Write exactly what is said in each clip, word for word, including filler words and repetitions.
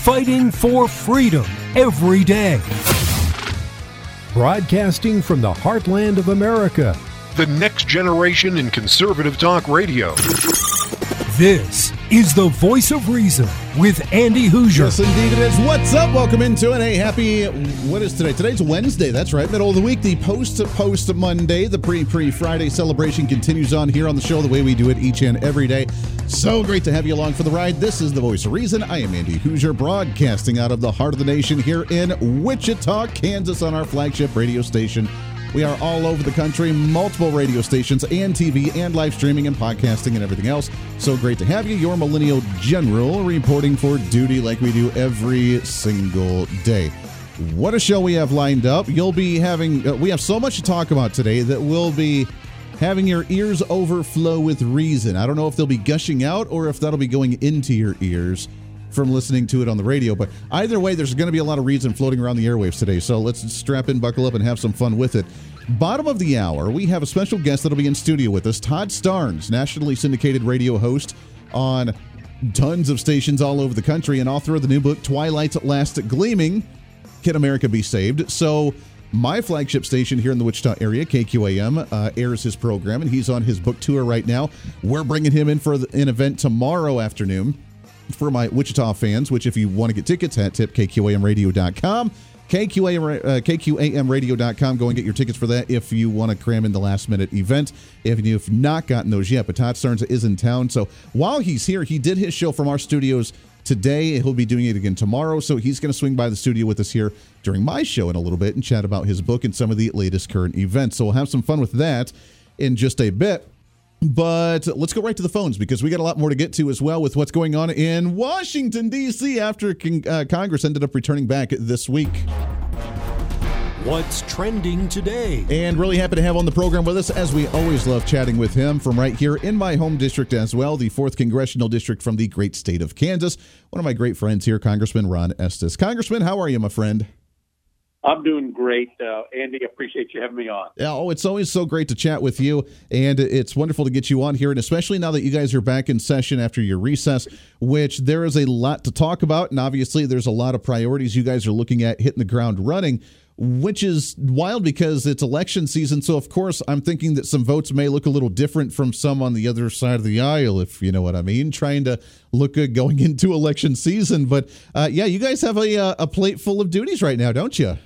fighting for freedom every day. Broadcasting from the heartland of America. The next generation in conservative talk radio. This is the Voice of Reason with Andy Hoosier. Yes, indeed it is. What's up? Welcome into it. Hey, happy, what is today? Today's Wednesday. That's right. Middle of the week. The post-post Monday. The pre-pre-Friday celebration continues on here on the show the way we do it each and every day. So great to have you along for the ride. This is the Voice of Reason. I am Andy Hoosier, broadcasting out of the heart of the nation here in Wichita, Kansas on our flagship radio station. We are all over the country, multiple radio stations and T V and live streaming and podcasting and everything else. So great to have you. Your Millennial General reporting for duty like we do every single day. What a show we have lined up. You'll be having, uh, we have so much to talk about today that we'll be having your ears overflow with reason. I don't know if they'll be gushing out or if that'll be going into your ears from listening to it on the radio. But either way, there's going to be a lot of reason floating around the airwaves today. So let's strap in, buckle up, and have some fun with it. Bottom of the hour, we have a special guest that'll be in studio with us, Todd Starnes, nationally syndicated radio host on tons of stations all over the country and author of the new book, Twilight's Last Gleaming, Can America Be Saved? So my flagship station here in the Wichita area, K Q A M, uh, airs his program, and he's on his book tour right now. We're bringing him in for an event tomorrow afternoon for my Wichita fans, which if you want to get tickets, hat tip K Q A M radio dot com. K Q A M, uh, K Q A M radio dot com. Go and get your tickets for that if you want to cram in the last-minute event, if you've not gotten those yet. But Todd Starnes is in town, so while he's here, he did his show from our studios today. He'll be doing it again tomorrow, so he's going to swing by the studio with us here during my show in a little bit and chat about his book and some of the latest current events. So we'll have some fun with that in just a bit. But let's go right to the phones because we got a lot more to get to as well with what's going on in Washington, D C after uh, Congress ended up returning back this week. What's trending today? And really happy to have on the program with us, as we always love chatting with him, from right here in my home district as well, the fourth Congressional District from the great state of Kansas. One of my great friends here, Congressman Ron Estes. Congressman, how are you, my friend? I'm doing great, uh, Andy. Appreciate you having me on. Yeah, oh, it's always so great to chat with you, and it's wonderful to get you on here, and especially now that you guys are back in session after your recess, which there is a lot to talk about, and obviously there's a lot of priorities you guys are looking at hitting the ground running, which is wild because it's election season, so of course I'm thinking that some votes may look a little different from some on the other side of the aisle, if you know what I mean, trying to look good going into election season. But uh, yeah, you guys have a, a plate full of duties right now, don't you?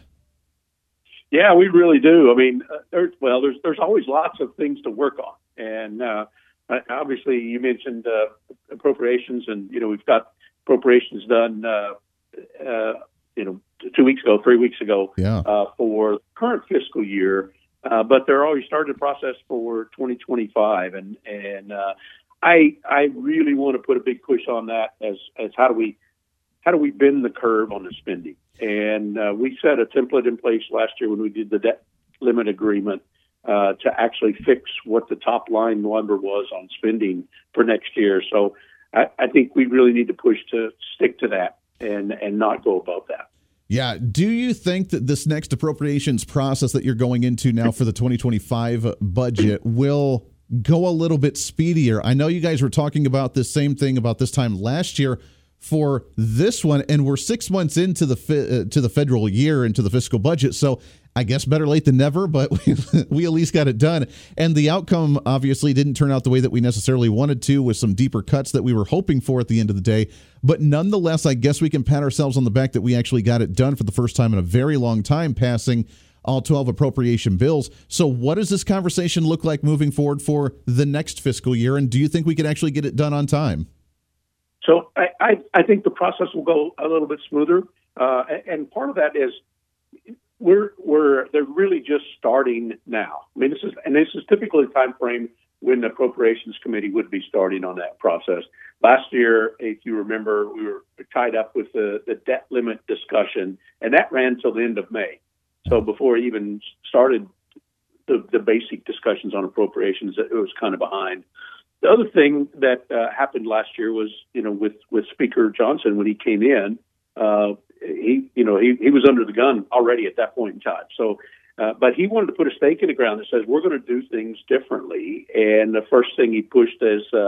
Yeah, we really do. I mean, uh, there, well, there's there's always lots of things to work on, and uh, obviously you mentioned uh, appropriations, and you know we've got appropriations done, uh, uh, you know, two weeks ago, three weeks ago, yeah. uh, for current fiscal year, uh, but they're already started the process for twenty twenty-five, and and uh, I I really want to put a big push on that as as how do we how do we bend the curve on the spending. And uh, we set a template in place last year when we did the debt limit agreement uh, to actually fix what the top line number was on spending for next year. So I, I think we really need to push to stick to that and, and not go above that. Yeah. Do you think that this next appropriations process that you're going into now for the twenty twenty-five budget will go a little bit speedier? I know you guys were talking about this same thing about this time last year for this one, and we're six months into the fi- uh, to the federal year, into the fiscal budget, so I guess better late than never, but we, we at least got it done. And the outcome obviously didn't turn out the way that we necessarily wanted to, with some deeper cuts that we were hoping for at the end of the day. But nonetheless, I guess we can pat ourselves on the back that we actually got it done for the first time in a very long time, passing all twelve appropriation bills. So what does this conversation look like moving forward for the next fiscal year, and do you think we could actually get it done on time? So I, I, I think the process will go a little bit smoother, uh, and part of that is we're we're they're really just starting now. I mean, this is and this is typically the time frame when the Appropriations Committee would be starting on that process. Last year, if you remember, we were tied up with the, the debt limit discussion, and that ran till the end of May. So before it even started the, the basic discussions on appropriations, it was kind of behind. The other thing that uh, happened last year was, you know, with, with Speaker Johnson, when he came in, uh, he, you know, he, he was under the gun already at that point in time. So, uh, but he wanted to put a stake in the ground that says we're going to do things differently. And the first thing he pushed is uh,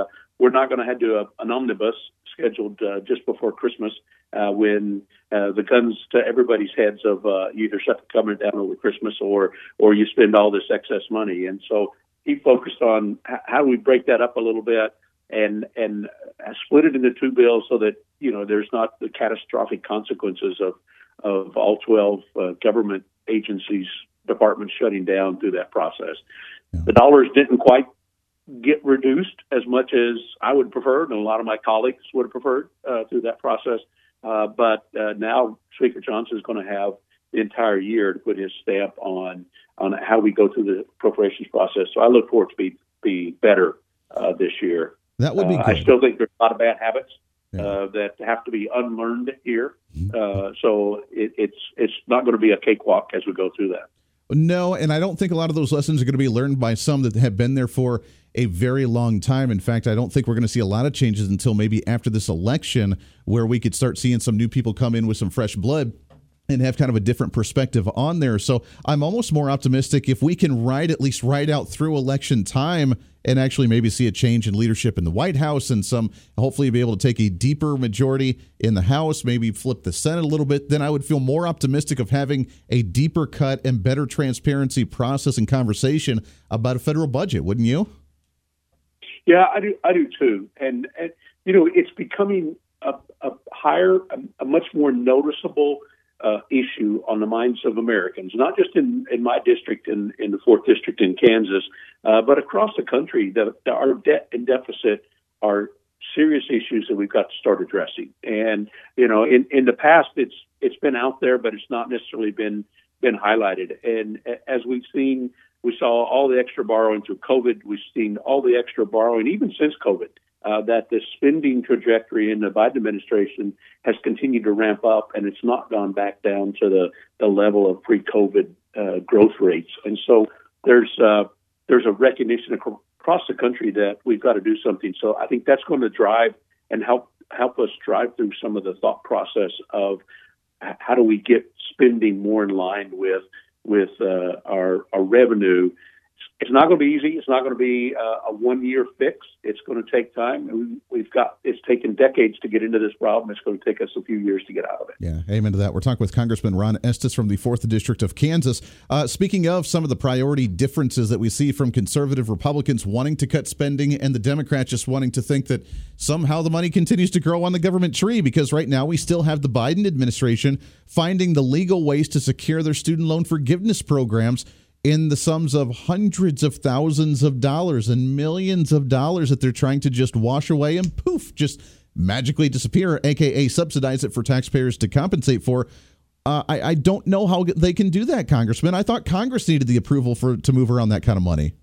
we're not going to have to do a, an omnibus scheduled uh, just before Christmas uh, when uh, the guns to everybody's heads of uh, you either shut the government down over Christmas or or you spend all this excess money. And so he focused on h- how do we break that up a little bit and and split it into two bills so that, you know, there's not the catastrophic consequences of, of all twelve uh, government agencies, departments shutting down through that process. Yeah. The dollars didn't quite get reduced as much as I would prefer, and a lot of my colleagues would have preferred uh, through that process. Uh, but uh, now Speaker Johnson is going to have the entire year to put his stamp on on how we go through the appropriations process. So I look forward to be be better uh, this year. That would be uh, good. I still think there's a lot of bad habits yeah. uh, that have to be unlearned here. Uh, so it, it's it's not going to be a cakewalk as we go through that. No, and I don't think a lot of those lessons are going to be learned by some that have been there for a very long time. In fact, I don't think we're going to see a lot of changes until maybe after this election, where we could start seeing some new people come in with some fresh blood and have kind of a different perspective on there. So I'm almost more optimistic if we can ride, at least ride out through election time and actually maybe see a change in leadership in the White House and some, hopefully be able to take a deeper majority in the House, maybe flip the Senate a little bit, then I would feel more optimistic of having a deeper cut and better transparency process and conversation about a federal budget, wouldn't you? Yeah, I do. I do too. And, and you know, it's becoming a, a higher, a, a much more noticeable uh, issue on the minds of Americans, not just in, in my district, in, in the fourth district in Kansas, uh, but across the country. That our debt and deficit are serious issues that we've got to start addressing. And you know, in, in the past, it's it's been out there, but it's not necessarily been been highlighted. And as we've seen. We saw all the extra borrowing through COVID. We've seen all the extra borrowing, even since COVID, uh, that the spending trajectory in the Biden administration has continued to ramp up, and it's not gone back down to the, the level of pre-COVID uh, growth rates. And so there's uh, there's a recognition across the country that we've got to do something. So I think that's going to drive and help help us drive through some of the thought process of how do we get spending more in line with with uh, our, our revenue. It's not going to be easy. It's not going to be uh, a one-year fix. It's going to take time. We, we've got, it's taken decades to get into this problem. It's going to take us a few years to get out of it. Yeah, amen to that. We're talking with Congressman Ron Estes from the fourth District of Kansas. Uh, speaking of some of the priority differences that we see from conservative Republicans wanting to cut spending and the Democrats just wanting to think that somehow the money continues to grow on the government tree, because right now we still have the Biden administration finding the legal ways to secure their student loan forgiveness programs in the sums of hundreds of thousands of dollars and millions of dollars that they're trying to just wash away and poof, just magically disappear, a k a subsidize it for taxpayers to compensate for. Uh, I, I don't know how they can do that, Congressman. I thought Congress needed the approval for to move around that kind of money.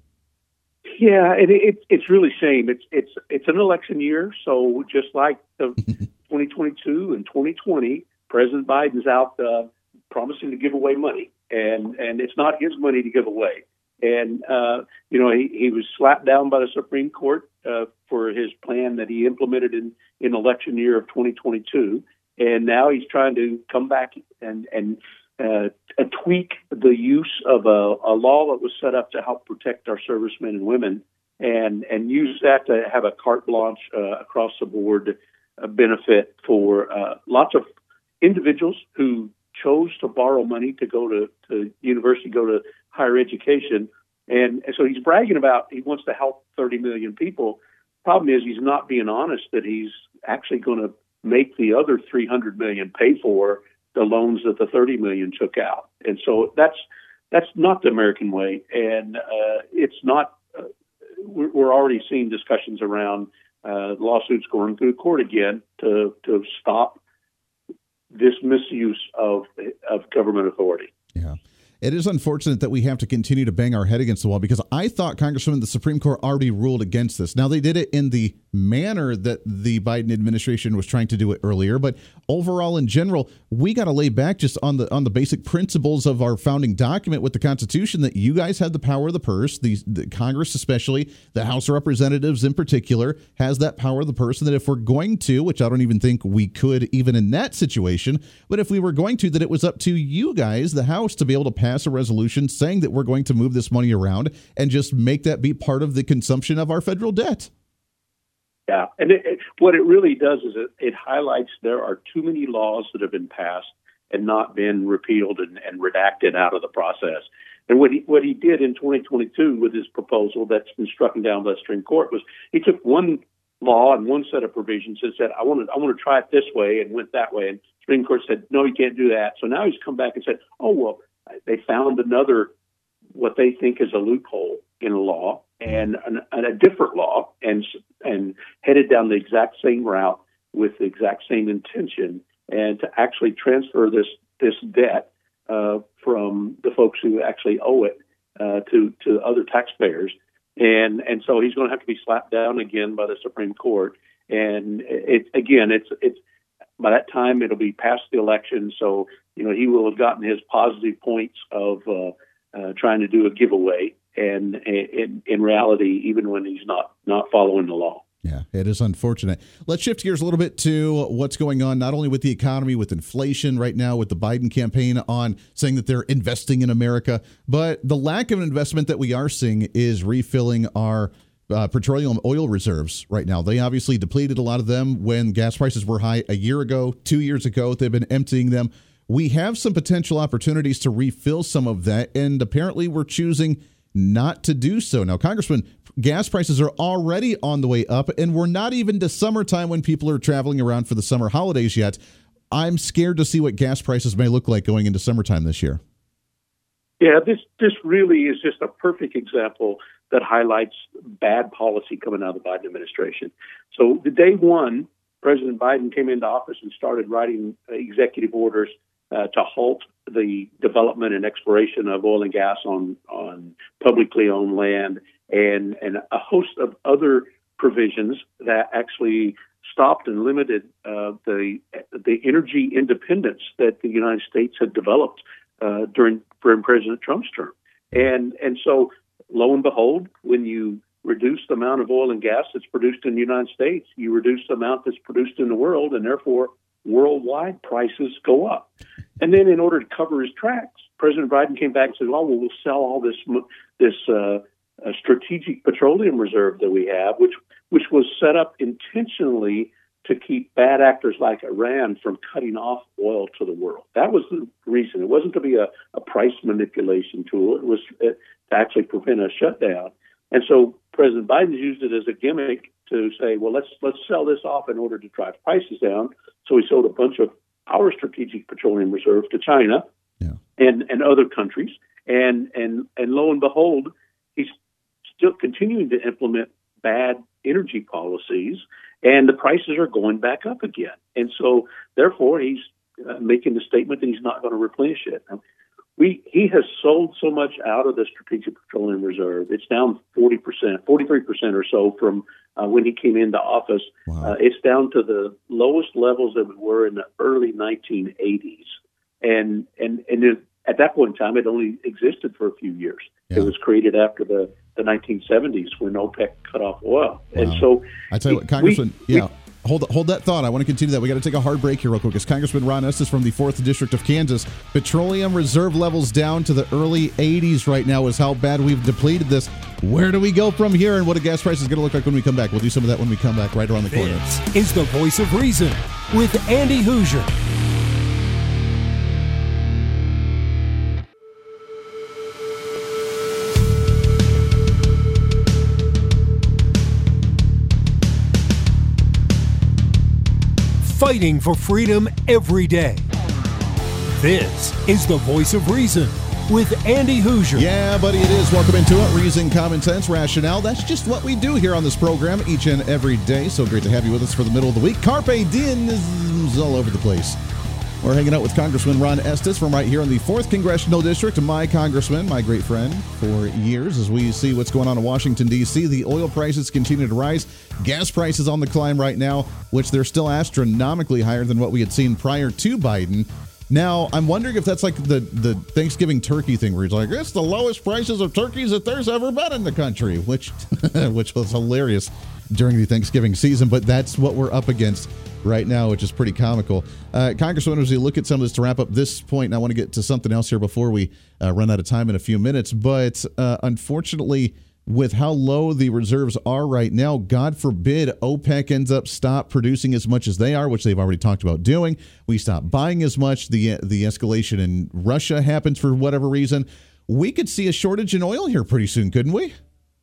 Yeah, it, it, it's really shame. It's it's it's an election year, so just like the twenty twenty-two and twenty twenty, President Biden's out uh, promising to give away money. And and it's not his money to give away. And, uh, you know, he, he was slapped down by the Supreme Court uh, for his plan that he implemented in, in election year of twenty twenty-two. And now he's trying to come back and, and uh, tweak the use of a, a law that was set up to help protect our servicemen and women and, and use that to have a carte blanche uh, across the board uh, benefit for uh, lots of individuals who chose to borrow money to go to, to university, go to higher education. And, and so he's bragging about he wants to help thirty million people. Problem is he's not being honest that he's actually going to make the other three hundred million pay for the loans that the thirty million took out. And so that's that's not the American way. And uh, it's not, uh, we're, we're already seeing discussions around uh, lawsuits going through court again to, to stop this misuse of of government authority. Yeah. It is unfortunate that we have to continue to bang our head against the wall, because I thought, Congressman, the Supreme Court already ruled against this. Now, they did it in the manner that the Biden administration was trying to do it earlier, but overall, in general, we got to lay back just on the on the basic principles of our founding document with the Constitution, that you guys have the power of the purse, the, the Congress especially, the House of Representatives in particular, has that power of the purse, and that if we're going to, which I don't even think we could even in that situation, but if we were going to, that it was up to you guys, the House, to be able to pass a resolution saying that we're going to move this money around and just make that be part of the consumption of our federal debt. Yeah, and it, it, what it really does is it, it highlights there are too many laws that have been passed and not been repealed and, and redacted out of the process. And what he what he did in twenty twenty-two with his proposal that's been struck down by the Supreme Court was he took one law and one set of provisions and said, I want to I want to try it this way, and went that way. And the Supreme Court said, no, you can't do that. So now he's come back and said, oh, well, they found another, what they think is a loophole in a law and, an, and a different law, and and headed down the exact same route with the exact same intention, and to actually transfer this this debt uh, from the folks who actually owe it uh, to to other taxpayers. And and so he's going to have to be slapped down again by the Supreme Court. And it, again, it's it's by that time it'll be past the election, so you know he will have gotten his positive points of uh, uh, trying to do a giveaway. And in, in reality, even when he's not not following the law. Yeah, it is unfortunate. Let's shift gears a little bit to what's going on, not only with the economy, with inflation right now, with the Biden campaign on saying that they're investing in America, but the lack of investment that we are seeing is refilling our uh, petroleum oil reserves right now. They obviously depleted a lot of them when gas prices were high a year ago, two years ago. They've been emptying them. We have some potential opportunities to refill some of that, and apparently we're choosing not to do so. Now, Congressman, gas prices are already on the way up, and we're not even to summertime when people are traveling around for the summer holidays yet. I'm scared to see what gas prices may look like going into summertime this year. Yeah, this this really is just a perfect example that highlights bad policy coming out of the Biden administration. So the day one, President Biden came into office and started writing executive orders Uh, to halt the development and exploration of oil and gas on, on publicly owned land, and, and a host of other provisions that actually stopped and limited uh, the the energy independence that the United States had developed uh, during, during President Trump's term. And and so, lo and behold, when you reduce the amount of oil and gas that's produced in the United States, you reduce the amount that's produced in the world, and therefore worldwide prices go up. And then in order to cover his tracks, President Biden came back and said, well, we'll sell all this this uh, uh, strategic petroleum reserve that we have, which which was set up intentionally to keep bad actors like Iran from cutting off oil to the world. That was the reason. It wasn't to be a, a price manipulation tool. It was to actually prevent a shutdown. And so President Biden used it as a gimmick to say, well, let's let's sell this off in order to drive prices down. So he sold a bunch of our strategic petroleum reserve to China yeah. and, and other countries. And, and, and lo and behold, he's still continuing to implement bad energy policies, and the prices are going back up again. And so, therefore, he's uh, making the statement that he's not going to replenish it. Now, we he has sold so much out of the strategic petroleum reserve. It's down forty percent, forty-three percent or so from uh, when he came into office. Wow. Uh, it's down to the lowest levels that we were in the early nineteen eighties. And and and it, at that point in time, it only existed for a few years. Yeah. It was created after the, the nineteen seventies when OPEC cut off oil. Wow. And so I tell you what, Congressman, we, yeah. We, Hold hold that thought. I want to continue that. We got to take a hard break here real quick. It's Congressman Ron Estes from the fourth District of Kansas. Petroleum reserve levels down to the early eighties right now is how bad we've depleted this. Where do we go from here, and what a gas price is going to look like when we come back? We'll do some of that when we come back right around the corner. This is the Voice of Reason with Andy Hoosier. Fighting for freedom every day. This is the Voice of Reason with Andy Hoosier. Yeah, buddy, it is. Welcome into it. Reason, common sense, rationale. That's just what we do here on this program each and every day. So great to have you with us for the middle of the week. Carpe diem is all over the place. We're hanging out with Congressman Ron Estes from right here in the fourth Congressional District, my congressman, my great friend for years, as we see what's going on in Washington, D C. The oil prices continue to rise. Gas prices on the climb right now, which they're still astronomically higher than what we had seen prior to Biden. Now, I'm wondering if that's like the, the Thanksgiving turkey thing where he's like, it's the lowest prices of turkeys that there's ever been in the country, which which was hilarious during the Thanksgiving season, but that's what we're up against right now, which is pretty comical. Uh, Congressman, as we look at some of this to wrap up this point, and I want to get to something else here before we uh, run out of time in a few minutes, but uh, unfortunately, with how low the reserves are right now, God forbid OPEC ends up stop producing as much as they are, which they've already talked about doing. We stop buying as much. The the escalation in Russia happens for whatever reason. We could see a shortage in oil here pretty soon, couldn't we?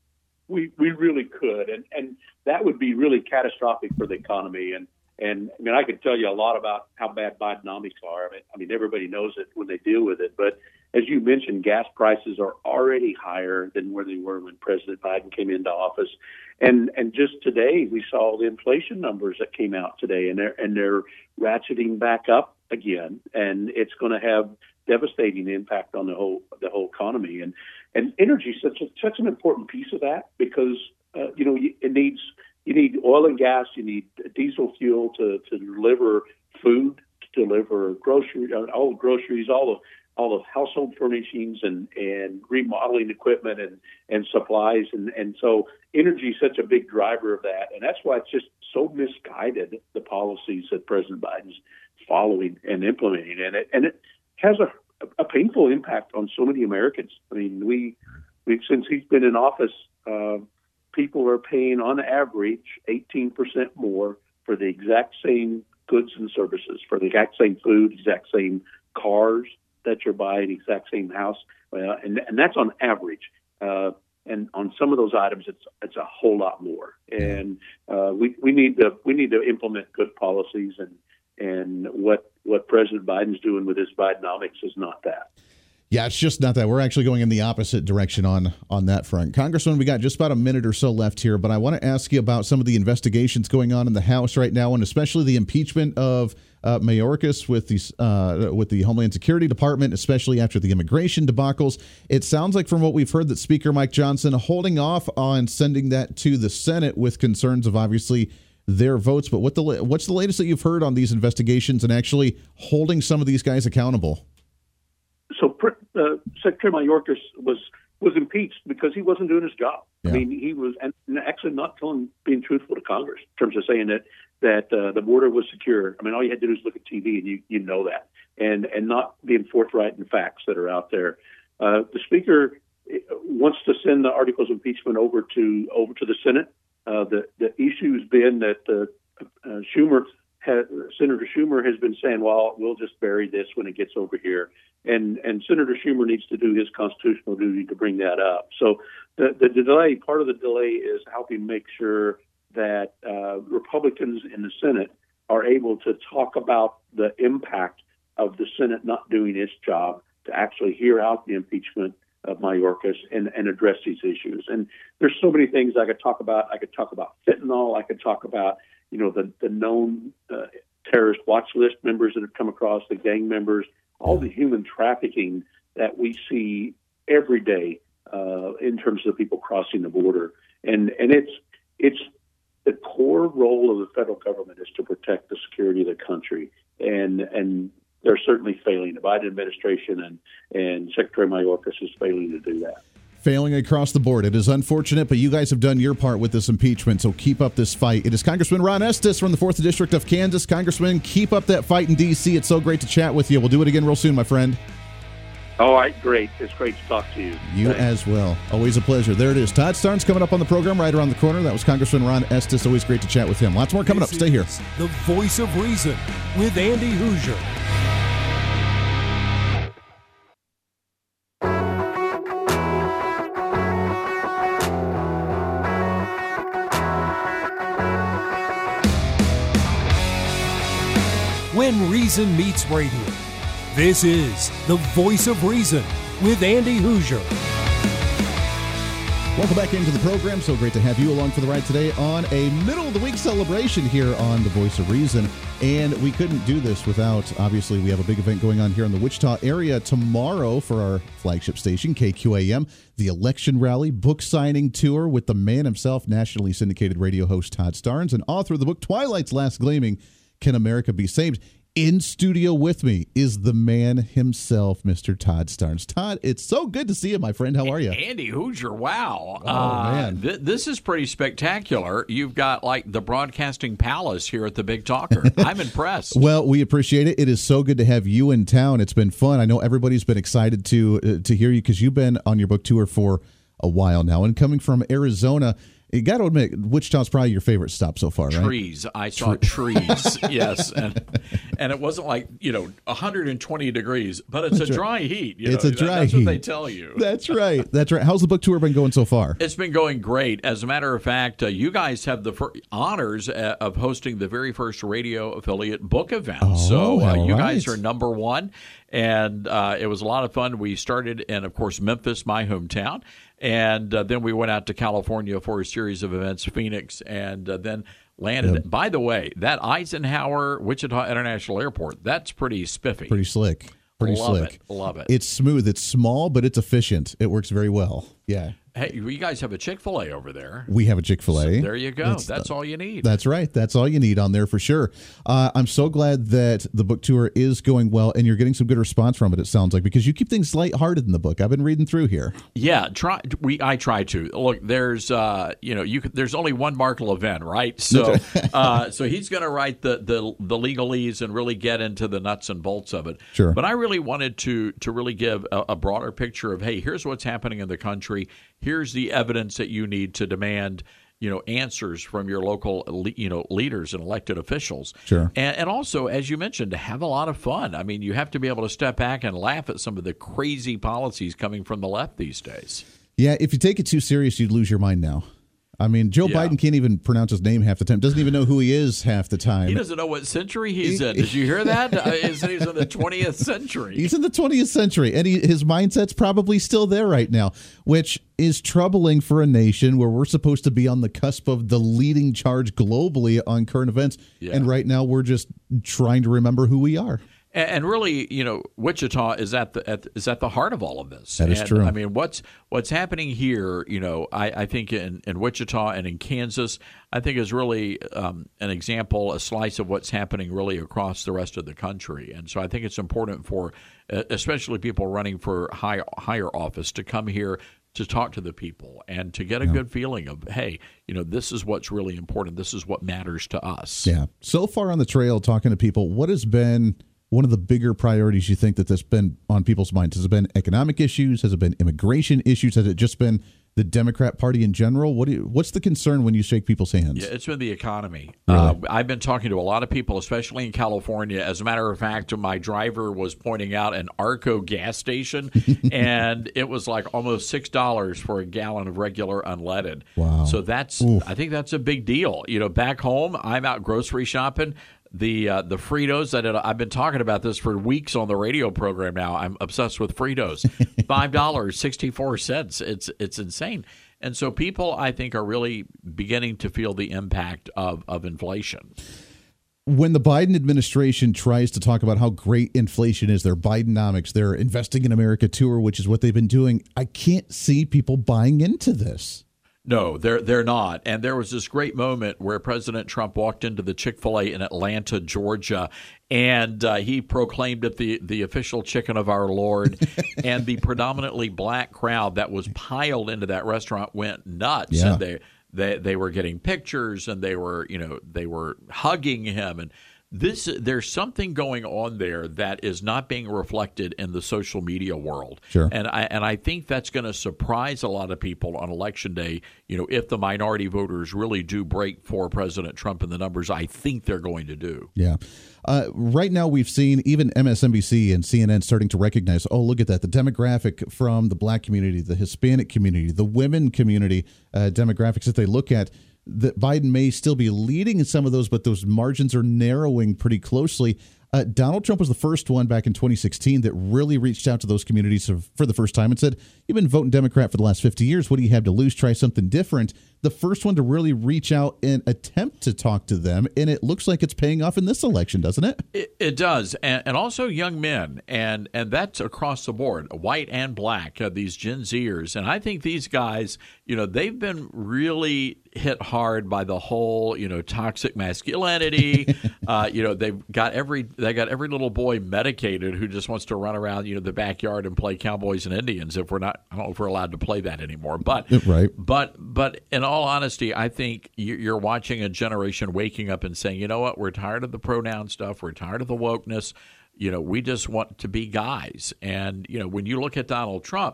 We we really could, and and that would be really catastrophic for the economy. And and I mean, I could tell you a lot about how bad Bidenomics are. I mean, I mean, everybody knows it when they deal with it. But as you mentioned, gas prices are already higher than where they were when President Biden came into office. And and just today, we saw the inflation numbers that came out today, and they're and they're ratcheting back up again, and it's going to have devastating impact on the whole the whole economy. And and energy is such a, such an important piece of that, because uh, you know it needs you need oil and gas, you need diesel fuel to, to deliver food, to deliver groceries, all the groceries, all of all of household furnishings and, and remodeling equipment and, and supplies. And, and so energy is such a big driver of that. And that's why it's just so misguided, the policies that President Biden's following and implementing. And it, and it has a, a painful impact on so many Americans. I mean, we, we since he's been in office, uh, people are paying on average eighteen percent more for the exact same goods and services, for the exact same food, exact same cars that you're buying, exact same house, uh, and and that's on average. Uh, and on some of those items, it's it's a whole lot more. And uh, we we need to we need to implement good policies, and and what what President Biden's doing with his Bidenomics is not that. Yeah, it's just not that. We're actually going in the opposite direction on on that front. Congressman, we got just about a minute or so left here, but I want to ask you about some of the investigations going on in the House right now, and especially the impeachment of uh, Mayorkas with the, uh, with the Homeland Security Department, especially after the immigration debacles. It sounds like from what we've heard that Speaker Mike Johnson holding off on sending that to the Senate with concerns of obviously their votes. But what the what's the latest that you've heard on these investigations and actually holding some of these guys accountable? So uh, Secretary Mayorkas was was impeached because he wasn't doing his job. Yeah. I mean, he was and actually not telling, being truthful to Congress in terms of saying that that uh, the border was secure. I mean, all you had to do is look at T V and you you know that, and and not being forthright in facts that are out there. Uh, the Speaker wants to send the articles of impeachment over to over to the Senate. Uh, the the issue's been that uh, uh, Schumer. Senator Schumer has been saying, well, we'll just bury this when it gets over here. And and Senator Schumer needs to do his constitutional duty to bring that up. So the, the delay, part of the delay is helping make sure that uh, Republicans in the Senate are able to talk about the impact of the Senate not doing its job to actually hear out the impeachment of Mayorkas and, and address these issues. And there's so many things I could talk about. I could talk about fentanyl. I could talk about you know, the, the known uh, terrorist watch list members that have come across, the gang members, all the human trafficking that we see every day uh, in terms of people crossing the border. And and it's it's the core role of the federal government is to protect the security of the country. And and they're certainly failing. The Biden administration and, and Secretary Mayorkas is failing to do that. Failing across the board. It is unfortunate, but you guys have done your part with this impeachment, so keep up this fight. It is Congressman Ron Estes from the fourth District of Kansas. Congressman, keep up that fight in D C. It's so great to chat with you. We'll do it again real soon, my friend. All right, great. It's great to talk to you. You Thanks. As well. Always a pleasure. There it is. Todd Starnes coming up on the program right around the corner. That was Congressman Ron Estes. Always great to chat with him. Lots more coming this up. Stay here. The Voice of Reason with Andy Hoosier. When Reason meets radio. This is The Voice of Reason with Andy Hoosier. Welcome back into the program. So great to have you along for the ride today on a middle of the week celebration here on The Voice of Reason. And we couldn't do this without, obviously, we have a big event going on here in the Wichita area tomorrow for our flagship station, K Q A M, the election rally, book signing tour with the man himself, nationally syndicated radio host Todd Starnes, and author of the book Twilight's Last Gleaming, Can America Be Saved? In studio with me is the man himself, Mister Todd Starnes. Todd, it's so good to see you, my friend. How are you? Andy Hoosier, wow. Oh, uh, man. Th- this is pretty spectacular. You've got, like, the broadcasting palace here at the Big Talker. I'm impressed. Well, we appreciate it. It is so good to have you in town. It's been fun. I know everybody's been excited to uh, to hear you because you've been on your book tour for a while now. And coming from Arizona, you got to admit, Wichita's probably your favorite stop so far, right? Trees. I saw trees, yes. And and it wasn't like, you know, one hundred twenty degrees, but it's That's a right. dry heat. You It's know, a dry That's heat. what they tell you. That's right. That's right. How's the book tour been going so far? It's been going great. As a matter of fact, uh, you guys have the fir- honors uh, of hosting the very first radio affiliate book event. Oh, so uh, all you guys right. are number one, and uh, it was a lot of fun. We started in, of course, Memphis, my hometown, and uh, then we went out to California for a series of events, Phoenix, and uh, then landed. Yep. By the way, that Eisenhower Wichita International Airport, that's pretty spiffy. Pretty slick. Pretty Love slick. it. Love it. It's smooth. It's small, but it's efficient. It works very well. Yeah. Hey, you guys have a Chick-fil-A over there. We have a Chick-fil-A. So there you go. That's That's, the- all you need. That's right. That's all you need on there for sure. Uh, I'm so glad that the book tour is going well, and you're getting some good response from it, it sounds like, because you keep things lighthearted in the book. I've been reading through here. Yeah, try. We I try to look. There's uh, you know, you could, there's only one Mark Levin, right? So, uh, so he's going to write the, the the legalese and really get into the nuts and bolts of it. Sure. But I really wanted to to really give a, a broader picture of, hey, here's what's happening in the country. Here's the evidence that you need to demand, you know, answers from your local, le- you know, leaders and elected officials. Sure. And, and also, as you mentioned, to have a lot of fun. I mean, you have to be able to step back and laugh at some of the crazy policies coming from the left these days. Yeah, if you take it too serious, you'd lose your mind now. I mean, Joe Yeah. Biden can't even pronounce his name half the time. Doesn't even know who he is half the time. He doesn't know what century he's in. Did you hear that? Uh, he's, he's in the twentieth century. He's in the twentieth century, and he, his mindset's probably still there right now, which is troubling for a nation where we're supposed to be on the cusp of the leading charge globally on current events. Yeah. And right now, we're just trying to remember who we are. And, and really, you know, Wichita is at the at, is at the heart of all of this. That is and, true. I mean, what's what's happening here, you know, I, I think in, in Wichita and in Kansas, I think is really um, an example, a slice of what's happening really across the rest of the country. And so I think it's important for, uh, especially people running for high higher office, to come here to talk to the people and to get a Yeah. good feeling of, hey, you know, this is what's really important. This is what matters to us. Yeah. So far on the trail, talking to people, what has been one of the bigger priorities you think that that's been on people's minds? Has it been economic issues? Has it been immigration issues? Has it just been the Democrat Party in general? What do you, what's the concern when you shake people's hands? Yeah, it's been the economy. Really? Uh, I've been talking to a lot of people, especially in California. As a matter of fact, my driver was pointing out an Arco gas station, and it was like almost six dollars for a gallon of regular unleaded. Wow. So that's, Oof. I think that's a big deal. You know, back home, I'm out grocery shopping. The uh, the Fritos that it, I've been talking about this for weeks on the radio program now. I'm obsessed with Fritos. Five dollars sixty four cents. It's it's insane. And so people, I think, are really beginning to feel the impact of, of inflation. When the Biden administration tries to talk about how great inflation is, their Bidenomics, their Investing in America tour, which is what they've been doing, I can't see people buying into this. No, they're they're not. And there was this great moment where President Trump walked into the Chick-fil-A in Atlanta, Georgia, and uh, he proclaimed it the, the official chicken of our Lord. And the predominantly black crowd that was piled into that restaurant went nuts. Yeah. And they, they they were getting pictures, and they were, you know, they were hugging him. And this there's something going on there that is not being reflected in the social media world. Sure. And I and I think that's going to surprise a lot of people on Election Day. You know, if the minority voters really do break for President Trump in the numbers, I think they're going to do. Yeah. Uh, right now, we've seen even M S N B C and C N N starting to recognize, oh, look at that, the demographic from the black community, the Hispanic community, the women community uh, demographics that they look at, that Biden may still be leading in some of those, but those margins are narrowing pretty closely. Uh, Donald Trump was the first one back in twenty sixteen that really reached out to those communities for the first time and said, you've been voting Democrat for the last fifty years. What do you have to lose? Try something different. The first one to really reach out and attempt to talk to them. And it looks like it's paying off in this election, doesn't it? It, it does. And, and also young men. And, and that's across the board, white and black, uh, these Gen Zers. And I think these guys, you know, they've been really hit hard by the whole, you know, toxic masculinity. uh, you know, they've got every they got every little boy medicated who just wants to run around, you know, the backyard and play cowboys and Indians. If we're not, I don't know if we're allowed to play that anymore. But right. But but in all honesty, I think you're watching a generation waking up and saying, you know what, we're tired of the pronoun stuff. We're tired of the wokeness. You know, we just want to be guys. And you know, when you look at Donald Trump,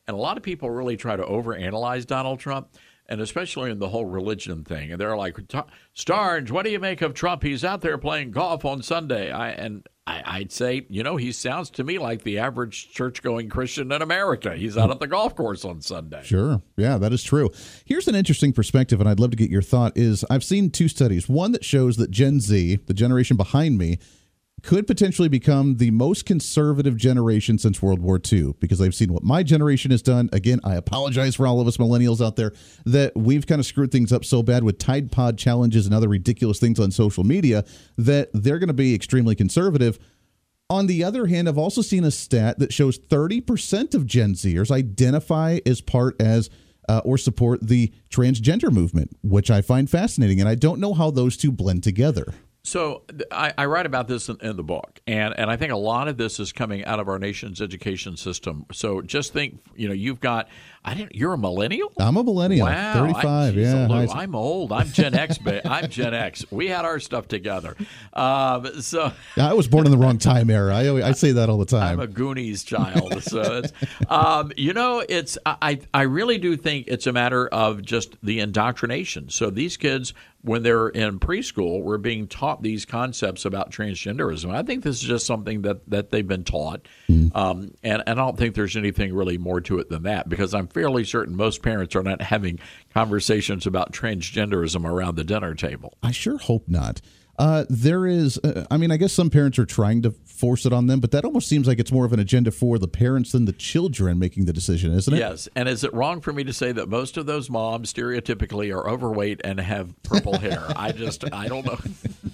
And a lot of people really try to overanalyze Donald Trump, and especially in the whole religion thing. And they're like, Starnes, what do you make of Trump? He's out there playing golf on Sunday. I, and I, I'd say, you know, he sounds to me like the average church-going Christian in America. He's out at the golf course on Sunday. Sure. Yeah, that is true. Here's an interesting perspective, and I'd love to get your thought, is I've seen two studies. One that shows that Gen Z, the generation behind me, could potentially become the most conservative generation since World War Two, because I've seen what my generation has done. Again, I apologize for all of us millennials out there that we've kind of screwed things up so bad with Tide Pod challenges and other ridiculous things on social media that they're going to be extremely conservative. On the other hand, I've also seen a stat that shows thirty percent of Gen Zers identify as part as uh, or support the transgender movement, which I find fascinating. And I don't know how those two blend together. So I, I write about this in, in the book, and, and I think a lot of this is coming out of our nation's education system. So just think, you know, you've got, I didn't, you're a millennial? I'm a millennial, wow, thirty-five, I, yeah. Lou, I'm old. I'm Gen X. I'm Gen X. We had our stuff together. Um, so I was born in the wrong time era. I always, I say that all the time. I'm a Goonies child. So it's, um, you know, it's I, I really do think it's a matter of just the indoctrination. So these kids, when they're in preschool, we're being taught these concepts about transgenderism. I think this is just something that, that they've been taught, mm. um, and, and I don't think there's anything really more to it than that, because I'm fairly certain most parents are not having conversations about transgenderism around the dinner table. I sure hope not. Uh, there is, uh, I mean, I guess some parents are trying to force it on them, but that almost seems like it's more of an agenda for the parents than the children making the decision, isn't it? Yes. And is it wrong for me to say that most of those moms stereotypically are overweight and have purple hair? I just, I don't know.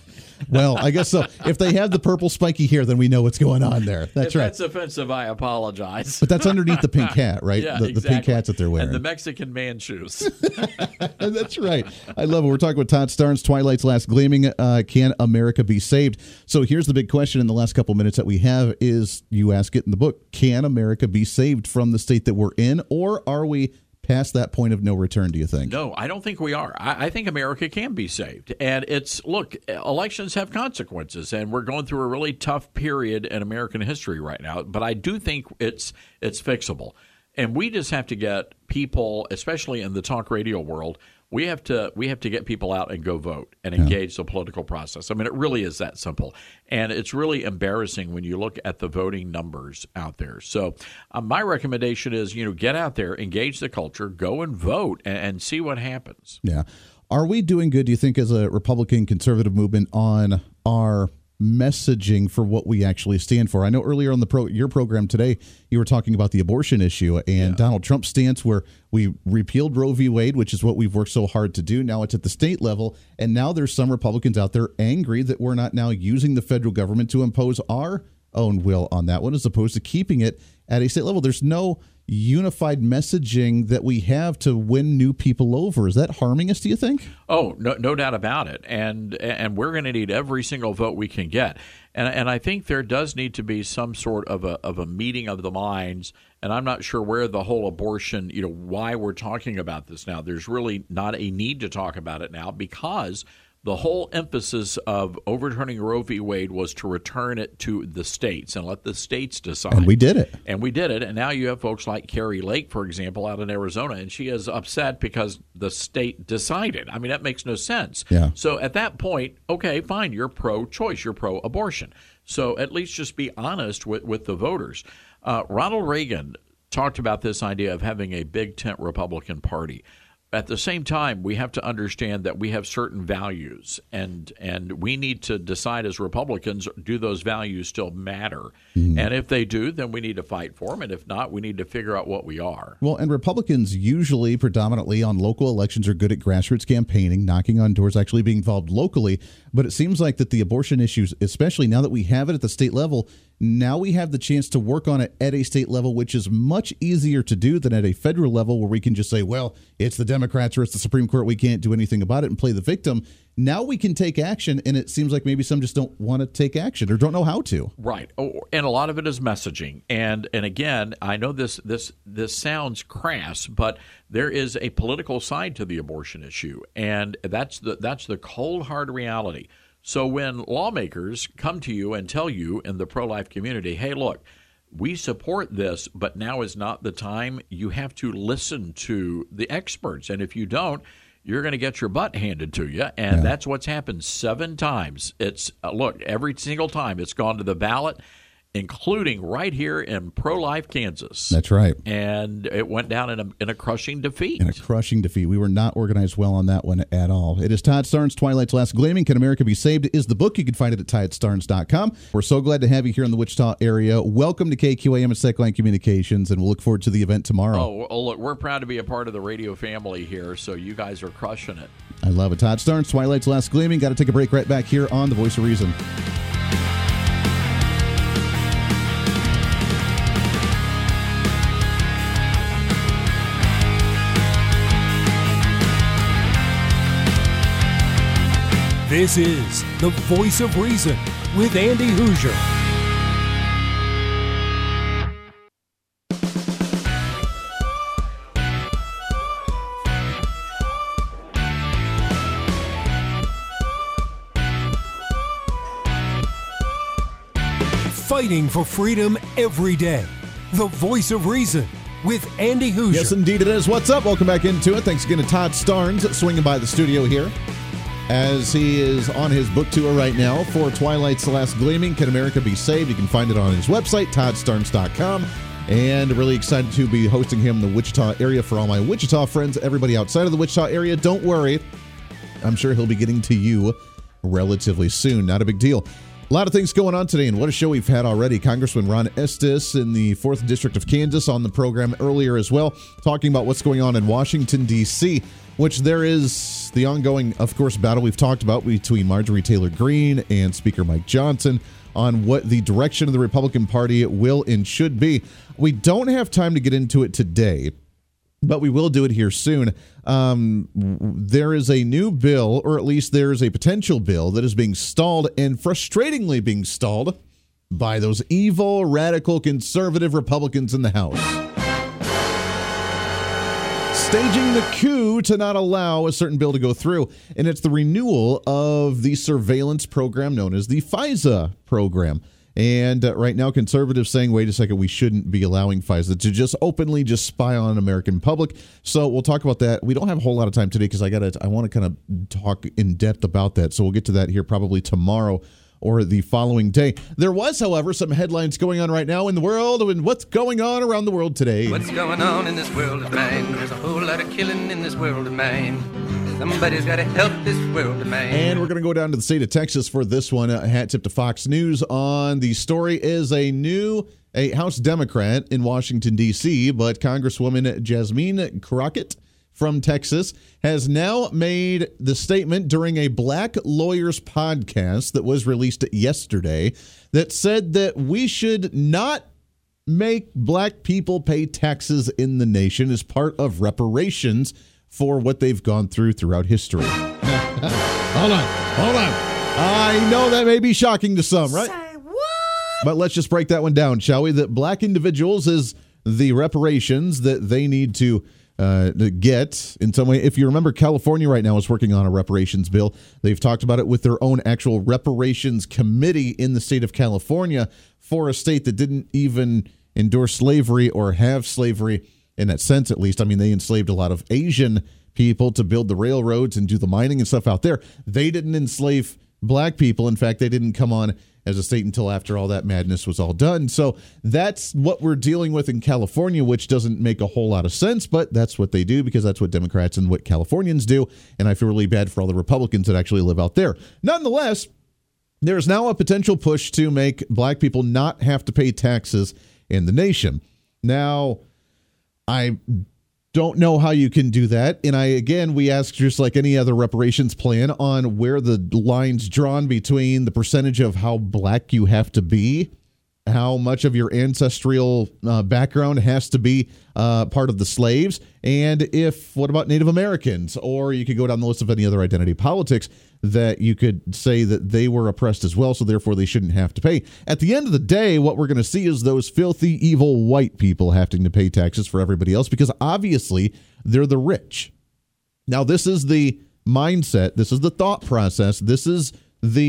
Well, I guess so. If they have the purple spiky hair, then we know what's going on there. That's if right. That's offensive. I apologize. But that's underneath the pink hat, right? Yeah, the, exactly. the pink hats that they're wearing. And the Mexican man shoes. That's right. I love it. We're talking with Todd Starnes, Twilight's Last Gleaming. Uh, can America be saved? So here's the big question in the last couple minutes that we have is, you ask it in the book, can America be saved from the state that we're in, or are we past that point of no return, do you think? No, I don't think we are. I, I think America can be saved. And it's, look, elections have consequences, and we're going through a really tough period in American history right now. But I do think it's it's fixable. And we just have to get people, especially in the talk radio world, we have to we have to get people out and go vote and engage yeah. the political process. I mean, it really is that simple. And it's really embarrassing when you look at the voting numbers out there. So uh, my recommendation is, you know, get out there, engage the culture, go and vote, and, and see what happens. Yeah. Are we doing good, do you think, as a Republican conservative movement on our messaging for what we actually stand for? I know earlier on the pro, your program today, you were talking about the abortion issue and yeah. Donald Trump's stance where we repealed Roe v. Wade, which is what we've worked so hard to do. Now it's at the state level, and now there's some Republicans out there angry that we're not now using the federal government to impose our own will on that one, as opposed to keeping it at a state level. There's no unified messaging that we have to win new people over. Is that harming us, do you think? Oh, no, no doubt about it. And and we're going to need every single vote we can get. And and I think there does need to be some sort of a of a meeting of the minds. And I'm not sure where the whole abortion, you know, why we're talking about this now. There's really not a need to talk about it now, because the whole emphasis of overturning Roe v. Wade was to return it to the states and let the states decide. And we did it. And we did it. And now you have folks like Carrie Lake, for example, out in Arizona, and she is upset because the state decided. I mean, that makes no sense. Yeah. So at that point, okay, fine, you're pro-choice, you're pro-abortion. So at least just be honest with, with the voters. Uh, Ronald Reagan talked about this idea of having a big tent Republican Party. At the same time, we have to understand that we have certain values, and and we need to decide as Republicans, do those values still matter? Mm-hmm. And if they do, then we need to fight for them. And if not, we need to figure out what we are. Well, and Republicans usually predominantly on local elections are good at grassroots campaigning, knocking on doors, actually being involved locally. But it seems like that the abortion issues, especially now that we have it at the state level, now we have the chance to work on it at a state level, which is much easier to do than at a federal level where we can just say, well, it's the Democrats or it's the Supreme Court, we can't do anything about it, and play the victim. Now we can take action, and it seems like maybe some just don't want to take action or don't know how to. Right. Oh, and a lot of it is messaging. And and again, I know this this this sounds crass, but there is a political side to the abortion issue, and that's the that's the cold hard reality. So when lawmakers come to you and tell you in the pro-life community, hey, look, we support this, but now is not the time. You have to listen to the experts. And if you don't, you're going to get your butt handed to you. And yeah. that's what's happened seven times. It's uh, look, every single time it's gone to the ballot, including right here in pro-life Kansas. That's right. And it went down in a, in a crushing defeat. In a crushing defeat. We were not organized well on that one at all. It is Todd Starnes' Twilight's Last Gleaming. Can America Be Saved is the book. You can find it at todd starnes dot com. We're so glad to have you here in the Wichita area. Welcome to K Q A M and Techline Communications, and we'll look forward to the event tomorrow. Oh, well, look, we're proud to be a part of the radio family here, so you guys are crushing it. I love it. Todd Starnes' Twilight's Last Gleaming. Got to take a break right back here on The Voice of Reason. This is The Voice of Reason with Andy Hoosier. Fighting for freedom every day. The Voice of Reason with Andy Hoosier. Yes, indeed it is. What's up? Welcome back into it. Thanks again to Todd Starnes swinging by the studio here, as he is on his book tour right now for Twilight's Last Gleaming, Can America Be Saved? You can find it on his website, todd starnes dot com. And really excited to be hosting him in the Wichita area. For all my Wichita friends, everybody outside of the Wichita area, don't worry. I'm sure he'll be getting to you relatively soon. Not a big deal. A lot of things going on today, and what a show we've had already. Congressman Ron Estes in the fourth District of Kansas on the program earlier as well, talking about what's going on in Washington, D C, which there is the ongoing, of course, battle we've talked about between Marjorie Taylor Greene and Speaker Mike Johnson on what the direction of the Republican Party will and should be. We don't have time to get into it today, but we will do it here soon. Um, there is a new bill, or at least there is a potential bill that is being stalled, and frustratingly being stalled by those evil, radical, conservative Republicans in the House, staging the coup to not allow a certain bill to go through. And it's the renewal of the surveillance program known as the FISA program. And uh, right now, conservatives saying, wait a second, we shouldn't be allowing FISA to just openly just spy on an American public. So we'll talk about that. We don't have a whole lot of time today because I got to I want to kind of talk in depth about that. So we'll get to that here probably tomorrow or the following day. There was, however, some headlines going on right now in the world, and what's going on around the world today. What's going on in this world of mine? There's a whole lot of killing in this world of mine. Somebody's got to help this world of mine. And we're going to go down to the state of Texas for this one. A hat tip to Fox News on the story is a new a House Democrat in Washington, D C, but Congresswoman Jasmine Crockett from Texas has now made the statement during a Black Lawyers podcast that was released yesterday that said that we should not make black people pay taxes in the nation as part of reparations for what they've gone through throughout history. Hold on. Hold on. I know that may be shocking to some, right? Say what? But let's just break that one down, shall we? That black individuals is the reparations that they need to uh, to get in some way. If you remember, California right now is working on a reparations bill. They've talked about it with their own actual reparations committee in the state of California for a state that didn't even endorse slavery or have slavery. In that sense, at least. I mean, they enslaved a lot of Asian people to build the railroads and do the mining and stuff out there. They didn't enslave black people. In fact, they didn't come on as a state until after all that madness was all done. So that's what we're dealing with in California, which doesn't make a whole lot of sense, but that's what they do because that's what Democrats and what Californians do. And I feel really bad for all the Republicans that actually live out there. Nonetheless, there's now a potential push to make black people not have to pay taxes in the nation. Now, I don't know how you can do that. And I, again, we ask just like any other reparations plan on where the line's drawn between the percentage of how black you have to be, how much of your ancestral uh, background has to be uh, part of the slaves, and if, what about Native Americans? Or you could go down the list of any other identity politics that you could say that they were oppressed as well, so therefore they shouldn't have to pay. At the end of the day, what we're going to see is those filthy, evil white people having to pay taxes for everybody else because obviously they're the rich. Now, this is the mindset. This is the thought process. This is the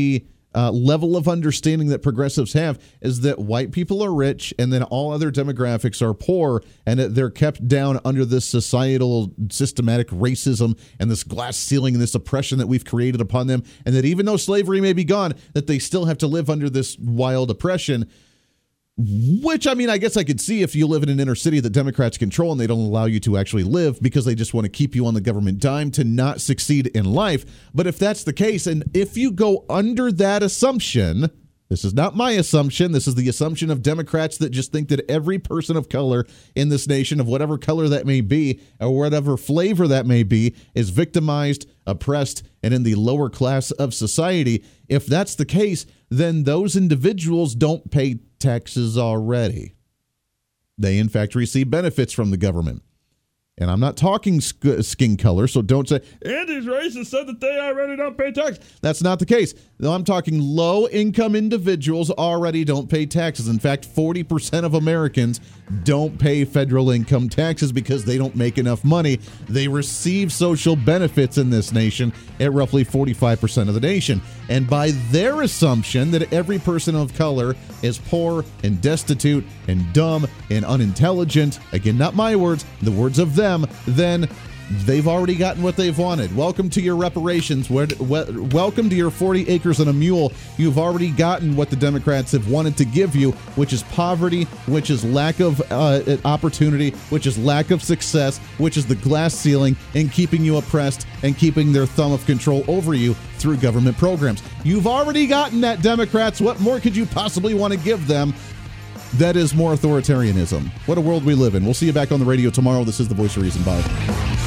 uh, level of understanding that progressives have is that white people are rich and then all other demographics are poor, and that they're kept down under this societal systematic racism and this glass ceiling and this oppression that we've created upon them, and that even though slavery may be gone, that they still have to live under this wild oppression. Which, I mean, I guess I could see if you live in an inner city that Democrats control and they don't allow you to actually live because they just want to keep you on the government dime to not succeed in life. But if that's the case, and if you go under that assumption, this is not my assumption, this is the assumption of Democrats that just think that every person of color in this nation, of whatever color that may be, or whatever flavor that may be, is victimized, oppressed, and in the lower class of society. If that's the case, then those individuals don't pay taxes already. They, in fact, receive benefits from the government. And I'm not talking skin color, so don't say, Andy's racist said that they already don't pay taxes. That's not the case. No, I'm talking low-income individuals already don't pay taxes. In fact, forty percent of Americans don't pay federal income taxes because they don't make enough money. They receive social benefits in this nation at roughly forty-five percent of the nation. And by their assumption that every person of color is poor and destitute and dumb and unintelligent, again, not my words, the words of them, then they've already gotten what they've wanted. Welcome to your reparations. Welcome to your forty acres and a mule. You've already gotten what the Democrats have wanted to give you, which is poverty, which is lack of uh, opportunity, which is lack of success, which is the glass ceiling and keeping you oppressed and keeping their thumb of control over you through government programs. You've already gotten that, Democrats. What more could you possibly want to give them? That is more authoritarianism. What a world we live in. We'll see you back on the radio tomorrow. This is The Voice of Reason. Bye.